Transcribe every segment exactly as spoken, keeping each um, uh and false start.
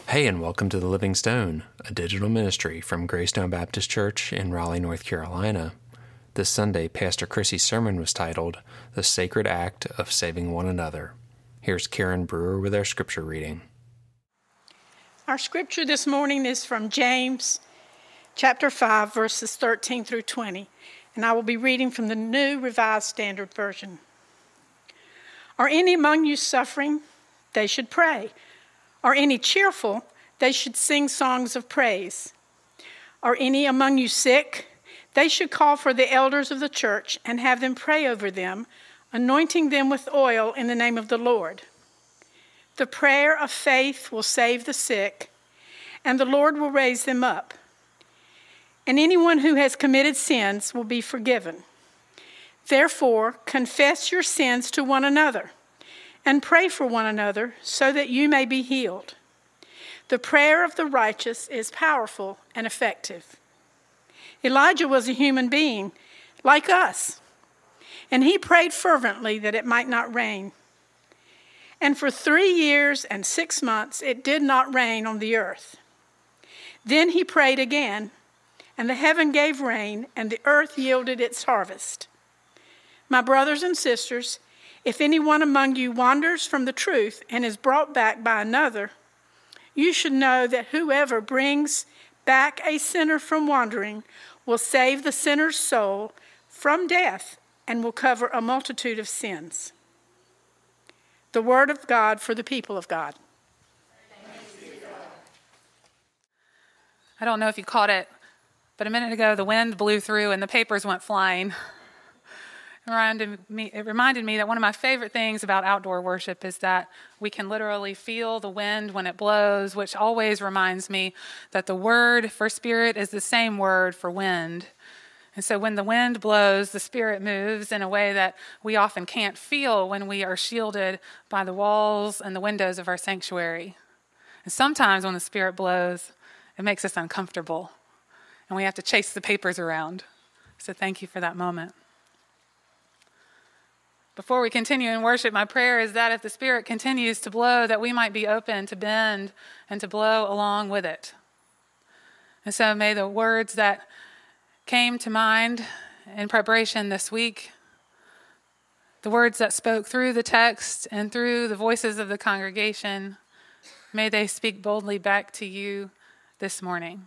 Hey, and welcome to The Living Stone, a digital ministry from Greystone Baptist Church in Raleigh, North Carolina. This Sunday, Pastor Chrissy's sermon was titled, The Sacred Act of Saving One Another. Here's Karen Brewer with our scripture reading. Our scripture this morning is from James chapter five, verses thirteen through twenty, and I will be reading from the New Revised Standard Version. Are any among you suffering? They should pray. Are any cheerful? They should sing songs of praise. Are any among you sick? They should call for the elders of the church and have them pray over them, anointing them with oil in the name of the Lord. The prayer of faith will save the sick, and the Lord will raise them up. And anyone who has committed sins will be forgiven. Therefore, confess your sins to one another and pray for one another so that you may be healed. The prayer of the righteous is powerful and effective. Elijah was a human being like us, and he prayed fervently that it might not rain. And for three years and six months it did not rain on the earth. Then he prayed again, and the heaven gave rain, and the earth yielded its harvest. My brothers and sisters, if anyone among you wanders from the truth and is brought back by another, you should know that whoever brings back a sinner from wandering will save the sinner's soul from death and will cover a multitude of sins. The word of God for the people of God. I don't know if you caught it, but a minute ago the wind blew through and the papers went flying. It reminded me, it reminded me that one of my favorite things about outdoor worship is that we can literally feel the wind when it blows, which always reminds me that the word for spirit is the same word for wind. And so when the wind blows, the spirit moves in a way that we often can't feel when we are shielded by the walls and the windows of our sanctuary. And sometimes when the spirit blows, it makes us uncomfortable, and we have to chase the papers around. So thank you for that moment. Before we continue in worship, my prayer is that if the Spirit continues to blow, that we might be open to bend and to blow along with it. And so may the words that came to mind in preparation this week, the words that spoke through the text and through the voices of the congregation, may they speak boldly back to you this morning.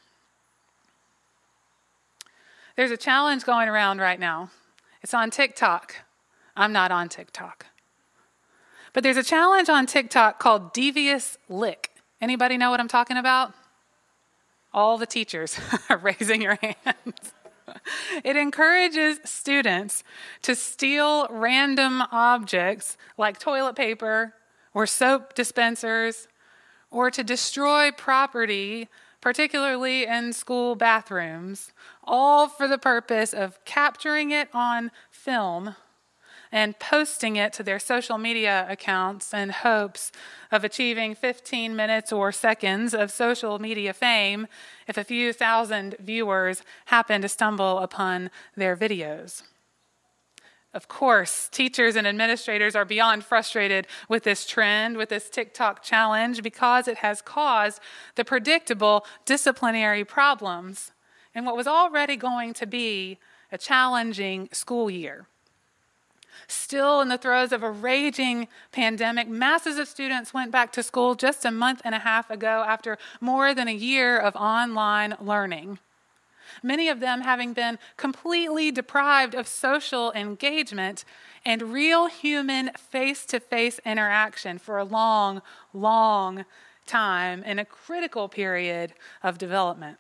There's a challenge going around right now. It's on TikTok. I'm not on TikTok. But there's a challenge on TikTok called Devious Lick. Anybody know what I'm talking about? All the teachers are raising your hands. It encourages students to steal random objects like toilet paper or soap dispensers, or to destroy property, particularly in school bathrooms, all for the purpose of capturing it on film and posting it to their social media accounts in hopes of achieving fifteen minutes or seconds of social media fame if a few thousand viewers happen to stumble upon their videos. Of course, teachers and administrators are beyond frustrated with this trend, with this TikTok challenge, because it has caused the predictable disciplinary problems in what was already going to be a challenging school year. Still in the throes of a raging pandemic, masses of students went back to school just a month and a half ago after more than a year of online learning. Many of them having been completely deprived of social engagement and real human face-to-face interaction for a long, long time in a critical period of development.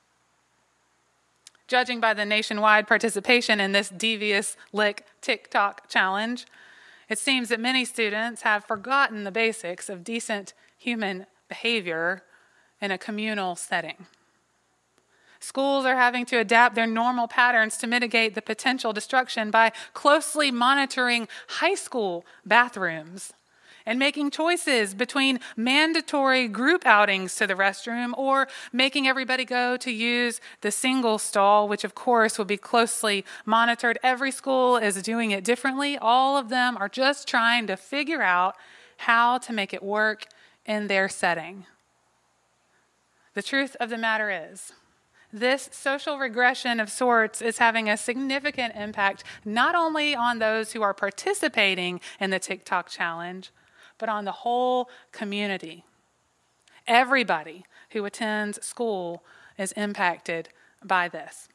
Judging by the nationwide participation in this Devious Lick TikTok challenge, it seems that many students have forgotten the basics of decent human behavior in a communal setting. Schools are having to adapt their normal patterns to mitigate the potential destruction by closely monitoring high school bathrooms and making choices between mandatory group outings to the restroom or making everybody go to use the single stall, which of course will be closely monitored. Every school is doing it differently. All of them are just trying to figure out how to make it work in their setting. The truth of the matter is, this social regression of sorts is having a significant impact not only on those who are participating in the TikTok challenge, but on the whole community. Everybody who attends school is impacted by this.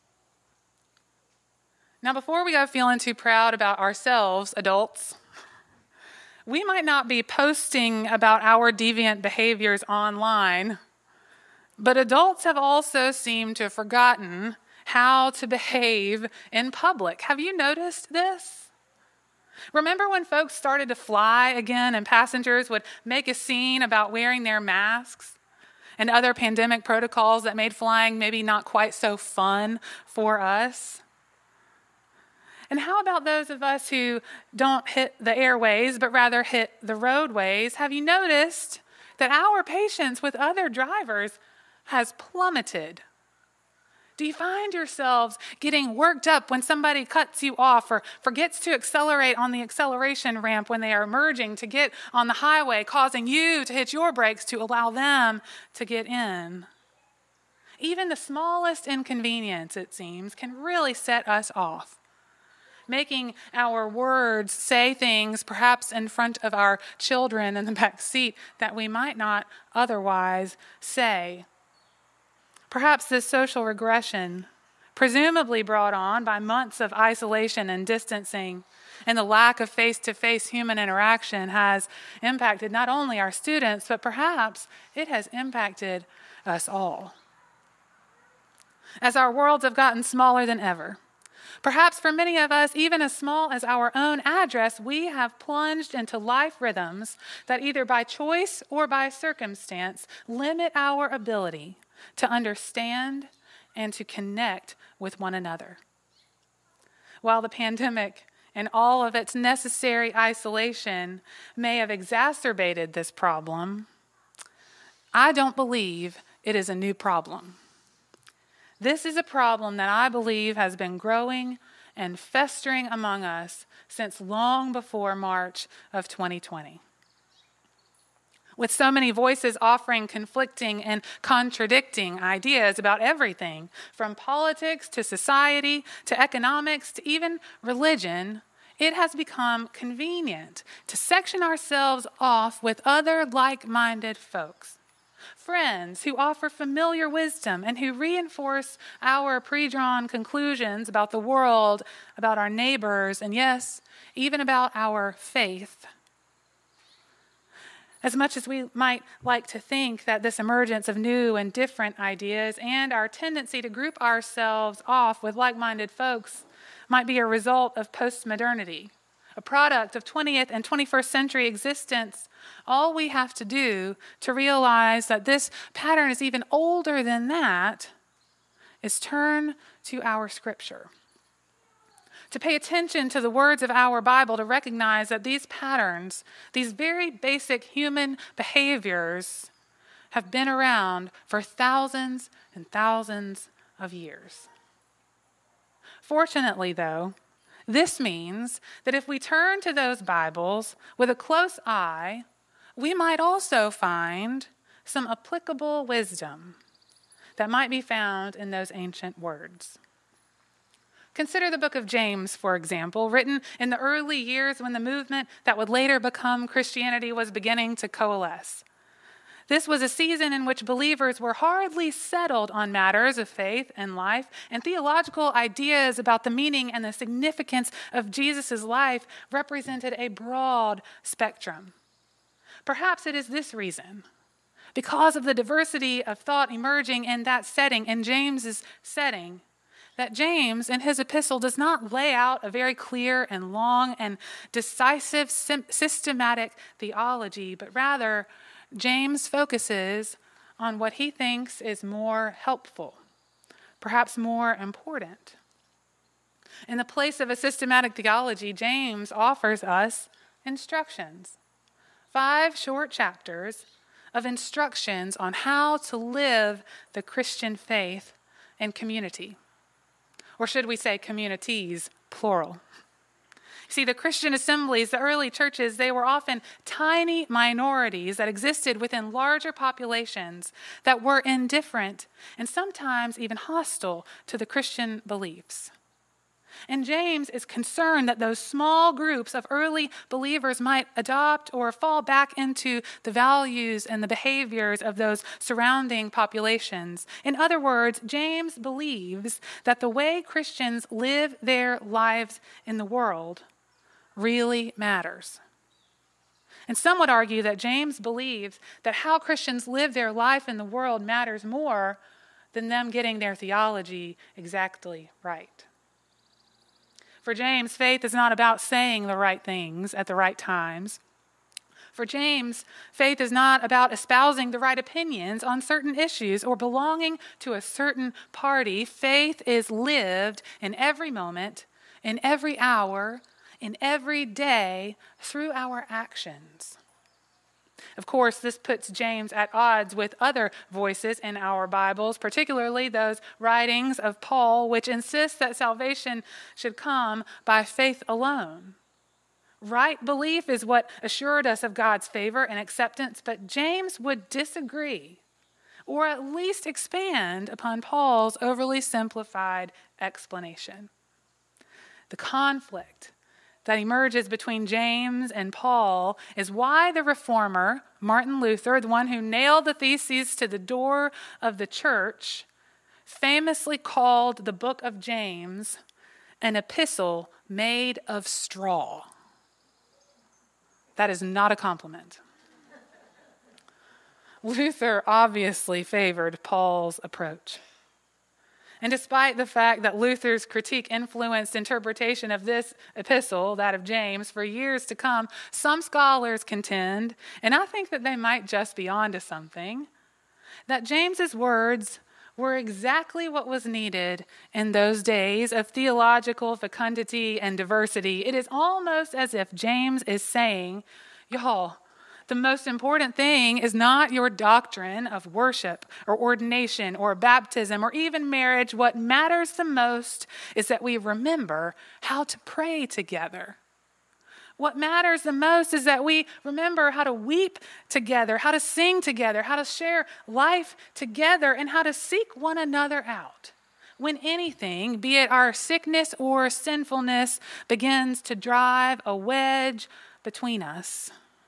Now, before we go feeling too proud about ourselves, adults, we might not be posting about our deviant behaviors online, but adults have also seemed to have forgotten how to behave in public. Have you noticed this? Remember when folks started to fly again and passengers would make a scene about wearing their masks and other pandemic protocols that made flying maybe not quite so fun for us? And how about those of us who don't hit the airways but rather hit the roadways? Have you noticed that our patience with other drivers has plummeted? Do you find yourselves getting worked up when somebody cuts you off or forgets to accelerate on the acceleration ramp when they are merging to get on the highway, causing you to hit your brakes to allow them to get in? Even the smallest inconvenience, it seems, can really set us off, making our words say things perhaps in front of our children in the back seat that we might not otherwise say. Perhaps this social regression, presumably brought on by months of isolation and distancing and the lack of face-to-face human interaction, has impacted not only our students, but perhaps it has impacted us all. As our worlds have gotten smaller than ever, perhaps for many of us, even as small as our own address, we have plunged into life rhythms that either by choice or by circumstance limit our ability to understand and to connect with one another. While the pandemic and all of its necessary isolation may have exacerbated this problem, I don't believe it is a new problem. This is a problem that I believe has been growing and festering among us since long before March of twenty twenty. With so many voices offering conflicting and contradicting ideas about everything, from politics to society to economics to even religion, it has become convenient to section ourselves off with other like-minded folks. Friends who offer familiar wisdom and who reinforce our pre-drawn conclusions about the world, about our neighbors, and yes, even about our faith. As much as we might like to think that this emergence of new and different ideas and our tendency to group ourselves off with like-minded folks might be a result of postmodernity, a product of twentieth and twenty-first century existence, all we have to do to realize that this pattern is even older than that is turn to our scripture, to pay attention to the words of our Bible, to recognize that these patterns, these very basic human behaviors, have been around for thousands and thousands of years. Fortunately, though, this means that if we turn to those Bibles with a close eye, we might also find some applicable wisdom that might be found in those ancient words. Consider the book of James, for example, written in the early years when the movement that would later become Christianity was beginning to coalesce. This was a season in which believers were hardly settled on matters of faith and life, and theological ideas about the meaning and the significance of Jesus' life represented a broad spectrum. Perhaps it is this reason, because of the diversity of thought emerging in that setting, in James's setting, that James, in his epistle, does not lay out a very clear and long and decisive systematic theology, but rather James focuses on what he thinks is more helpful, perhaps more important. In the place of a systematic theology, James offers us instructions, five short chapters of instructions on how to live the Christian faith in community. Or should we say communities, plural. See, the Christian assemblies, the early churches, they were often tiny minorities that existed within larger populations that were indifferent and sometimes even hostile to the Christian beliefs. And James is concerned that those small groups of early believers might adopt or fall back into the values and the behaviors of those surrounding populations. In other words, James believes that the way Christians live their lives in the world really matters. And some would argue that James believes that how Christians live their life in the world matters more than them getting their theology exactly right. For James, faith is not about saying the right things at the right times. For James, faith is not about espousing the right opinions on certain issues or belonging to a certain party. Faith is lived in every moment, in every hour, in every day, through our actions. Of course, this puts James at odds with other voices in our Bibles, particularly those writings of Paul, which insist that salvation should come by faith alone. Right belief is what assured us of God's favor and acceptance, but James would disagree, or at least expand upon Paul's overly simplified explanation. The conflict that emerges between James and Paul is why the reformer, Martin Luther, the one who nailed the theses to the door of the church, famously called the book of James an epistle made of straw. That is not a compliment. Luther obviously favored Paul's approach. And despite the fact that Luther's critique influenced interpretation of this epistle, that of James, for years to come, some scholars contend, and I think that they might just be onto something, that James's words were exactly what was needed in those days of theological fecundity and diversity. It is almost as if James is saying, y'all, the most important thing is not your doctrine of worship or ordination or baptism or even marriage. What matters the most is that we remember how to pray together. What matters the most is that we remember how to weep together, how to sing together, how to share life together, and how to seek one another out when anything, be it our sickness or sinfulness, begins to drive a wedge between us.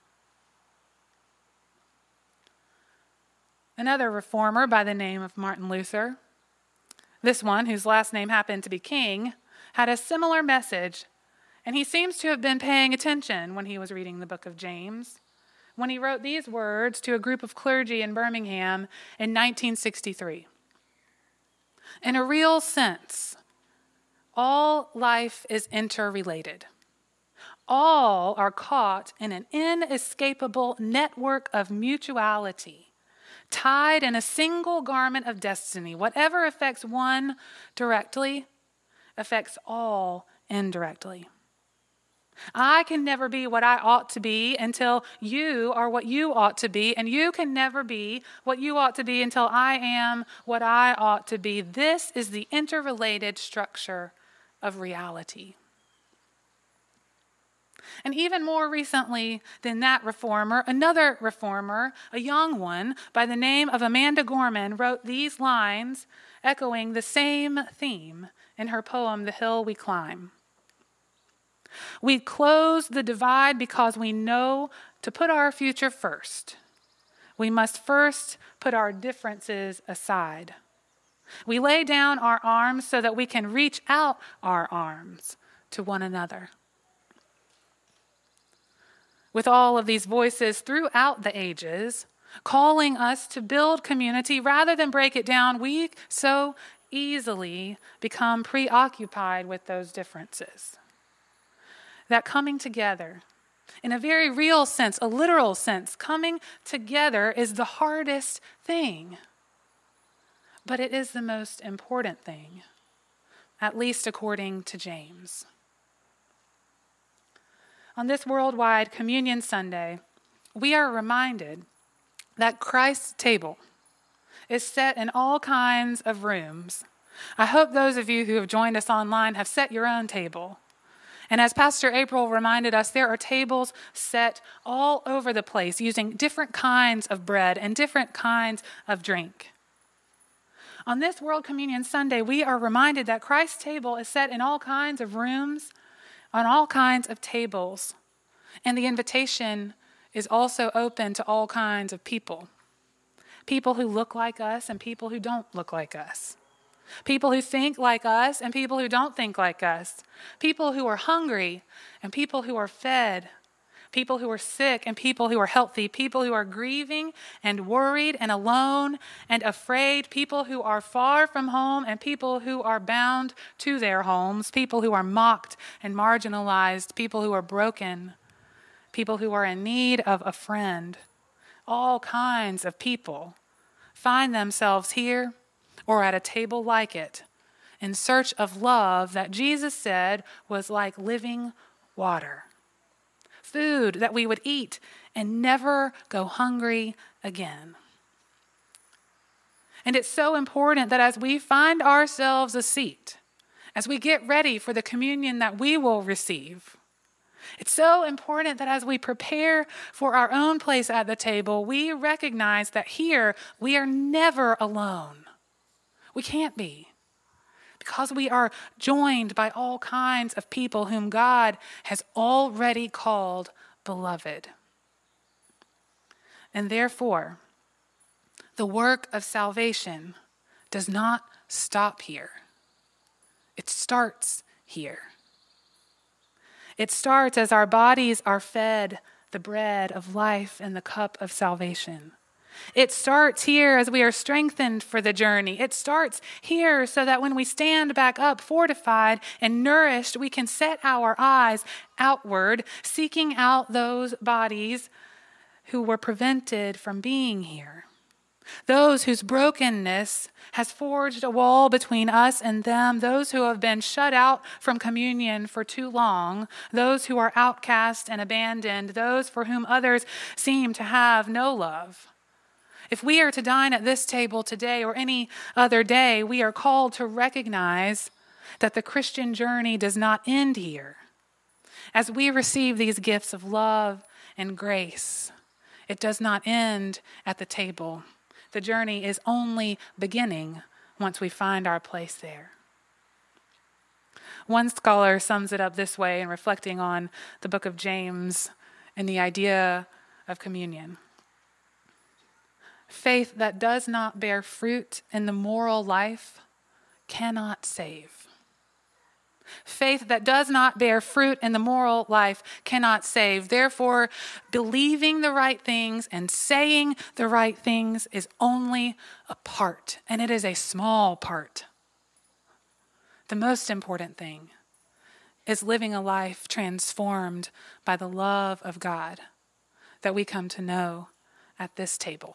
Another reformer by the name of Martin Luther, this one whose last name happened to be King, had a similar message, and he seems to have been paying attention when he was reading the book of James, when he wrote these words to a group of clergy in Birmingham in nineteen sixty-three. In a real sense, all life is interrelated. All are caught in an inescapable network of mutuality, tied in a single garment of destiny. Whatever affects one directly affects all indirectly. I can never be what I ought to be until you are what you ought to be, and you can never be what you ought to be until I am what I ought to be. This is the interrelated structure of reality. And even more recently than that reformer, another reformer, a young one by the name of Amanda Gorman, wrote these lines echoing the same theme in her poem, The Hill We Climb. We close the divide because we know to put our future first. We must first put our differences aside. We lay down our arms so that we can reach out our arms to one another. With all of these voices throughout the ages, calling us to build community rather than break it down, we so easily become preoccupied with those differences. That coming together, in a very real sense, a literal sense, coming together is the hardest thing. But it is the most important thing, at least according to James. On this Worldwide Communion Sunday, we are reminded that Christ's table is set in all kinds of rooms. I hope those of you who have joined us online have set your own table. And as Pastor April reminded us, there are tables set all over the place using different kinds of bread and different kinds of drink. On this World Communion Sunday, we are reminded that Christ's table is set in all kinds of rooms, on all kinds of tables. And the invitation is also open to all kinds of people. People who look like us and people who don't look like us. People who think like us and people who don't think like us. People who are hungry and people who are fed. People who are sick and people who are healthy. People who are grieving and worried and alone and afraid. People who are far from home and people who are bound to their homes. People who are mocked and marginalized. People who are broken. People who are in need of a friend. All kinds of people find themselves here or at a table like it in search of love that Jesus said was like living water. Food that we would eat and never go hungry again. And it's so important that as we find ourselves a seat, as we get ready for the communion that we will receive, it's so important that as we prepare for our own place at the table, we recognize that here we are never alone. We can't be, because we are joined by all kinds of people whom God has already called beloved. And therefore, the work of salvation does not stop here. It starts here. It starts as our bodies are fed the bread of life and the cup of salvation. It starts here as we are strengthened for the journey. It starts here so that when we stand back up fortified and nourished, we can set our eyes outward, seeking out those bodies who were prevented from being here. Those whose brokenness has forged a wall between us and them, those who have been shut out from communion for too long, those who are outcast and abandoned, those for whom others seem to have no love. If we are to dine at this table today or any other day, we are called to recognize that the Christian journey does not end here. As we receive these gifts of love and grace, it does not end at the table. The journey is only beginning once we find our place there. One scholar sums it up this way in reflecting on the book of James and the idea of communion. Faith that does not bear fruit in the moral life cannot save. Faith that does not bear fruit in the moral life cannot save. Therefore, believing the right things and saying the right things is only a part, and it is a small part. The most important thing is living a life transformed by the love of God that we come to know at this table.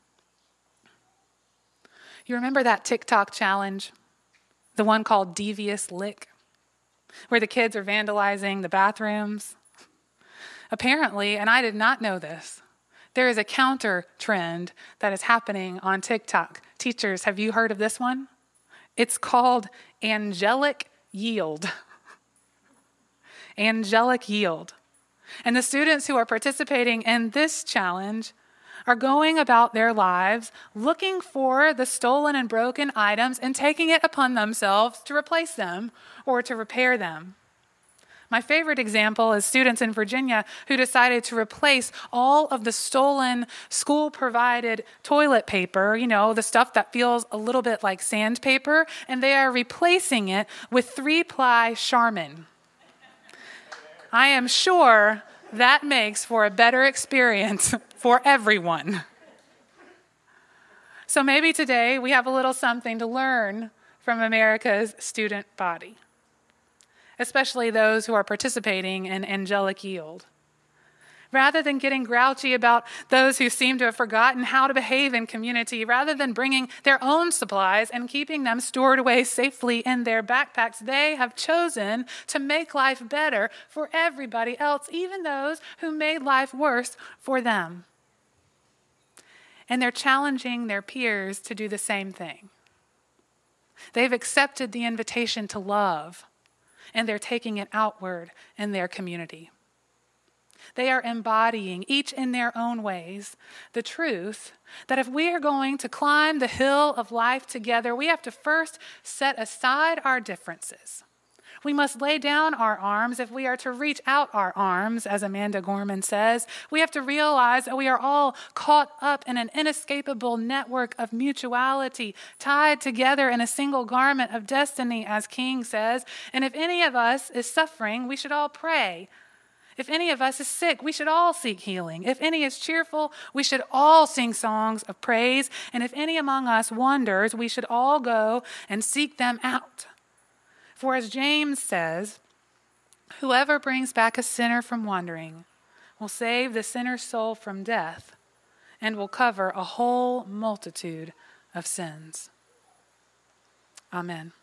You remember that TikTok challenge? The one called Devious Lick, where the kids are vandalizing the bathrooms? Apparently, and I did not know this, there is a counter trend that is happening on TikTok. Teachers, have you heard of this one? It's called angelic yield. Angelic yield. And the students who are participating in this challenge are going about their lives looking for the stolen and broken items and taking it upon themselves to replace them or to repair them. My favorite example is students in Virginia who decided to replace all of the stolen school-provided toilet paper, you know, the stuff that feels a little bit like sandpaper, and they are replacing it with three-ply Charmin. I am sure that makes for a better experience for everyone. So maybe today we have a little something to learn from America's student body, especially those who are participating in angelic yield. Rather than getting grouchy about those who seem to have forgotten how to behave in community, rather than bringing their own supplies and keeping them stored away safely in their backpacks, they have chosen to make life better for everybody else, even those who made life worse for them. And they're challenging their peers to do the same thing. They've accepted the invitation to love, and they're taking it outward in their community. They are embodying, each in their own ways, the truth that if we are going to climb the hill of life together, we have to first set aside our differences. We must lay down our arms if we are to reach out our arms, as Amanda Gorman says. We have to realize that we are all caught up in an inescapable network of mutuality, tied together in a single garment of destiny, as King says. And if any of us is suffering, we should all pray. If any of us is sick, we should all seek healing. If any is cheerful, we should all sing songs of praise. And if any among us wanders, we should all go and seek them out. For as James says, whoever brings back a sinner from wandering will save the sinner's soul from death and will cover a whole multitude of sins. Amen.